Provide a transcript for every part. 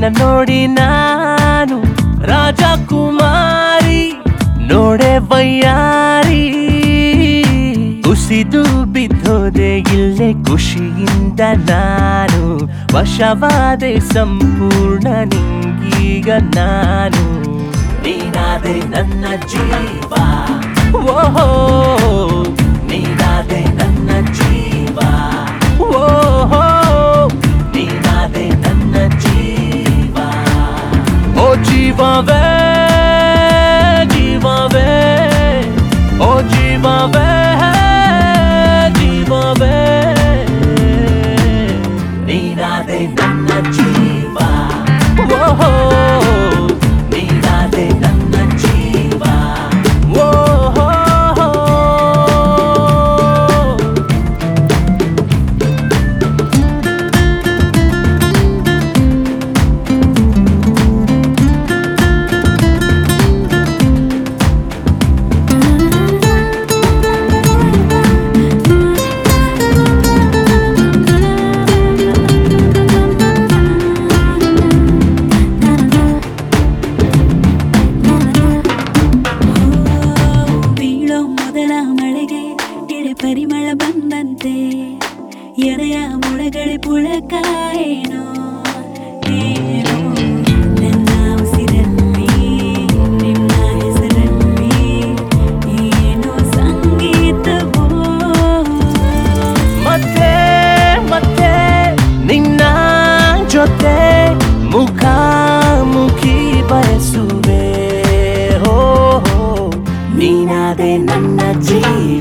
ನೋಡಿ ನಾನು ರಾಜಕುಮಾರಿ ನೋಡೆ ವಯ್ಯಾರಿ ಕುಸಿದು ಬಿದ್ದೋದೆ ಇಲ್ಲೇ ಖುಷಿಯಿಂದ ನಾನು ವಶವಾದೆ ಸಂಪೂರ್ಣ ನಿಂಗೀಗ ನಾನು ನೀನಾದೆ ನನ್ನ ಜೀವ ಓಹೋ ನೀನಾದೆ ನನ್ನ ಜೀವ ಓಹೋ ನೀನಾದೆ ನನ್ನ ಜೀವ ಓ ಜೀವವೇ ಜೀವವೇ ಓ ಜೀವವೇ ಜೀವವೇ ನೀನಾದೆ ನನ್ನ ಜೀವ ಓಹೋ ನೀನಾದೆ ನನ್ನ ಜೀವ ಓಹೋ ಪರಿಮಳ ಬಂದಂತೆ ಎದೆಯ ಮೊಳಗಡೆ ಪುಳಕ ಏನೋ ಏನೋ ನನ್ನ ಉಸಿರಲ್ಲಿ ನಿನ್ನ ಹೆಸರಲ್ಲಿ ಏನೋ ಸಂಗೀತವೋ ಮತ್ತೆ ಮತ್ತೆ ನಿನ್ನ ಜೊತೆ ಮುಖಾಮುಖಿ ಬಯಸುವೆ ಹೋ ನೀನಾದೆ ನನ್ನ ಜೀವ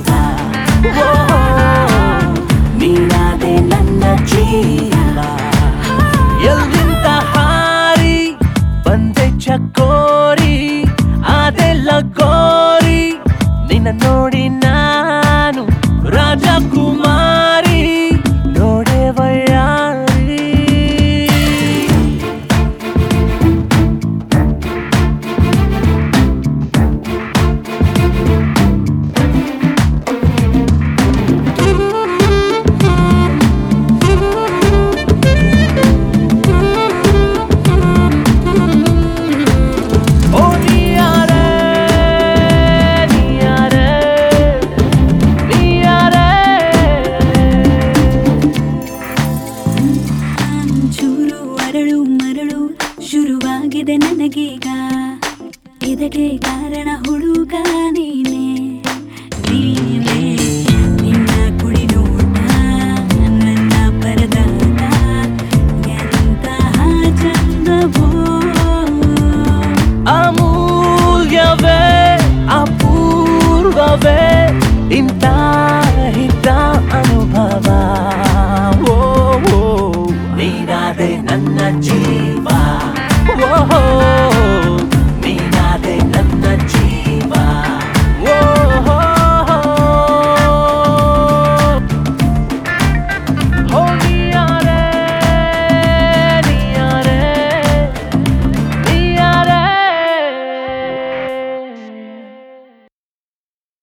ನೀನಾದೆ ನನ್ನ ಜೀವ ಎಲ್ಲಿಂದ ಹಾರಿ ಬಂದೆ ಚಕೋರಿ ಅದೆಲ್ಲ ಗೋರಿ ನಿನ್ನ ನೋಡಿ ನಾನು ರಾಜಕುಮಾರಿ ನೋಡೆ ವಯ್ಯಾರಿ ಶುರುವಾಗಿದೆ ನನಗೀಗ ಇದಕ್ಕೆ ಕಾರಣ ಹುಡುಗ ನೀನೇ ನೀನೇ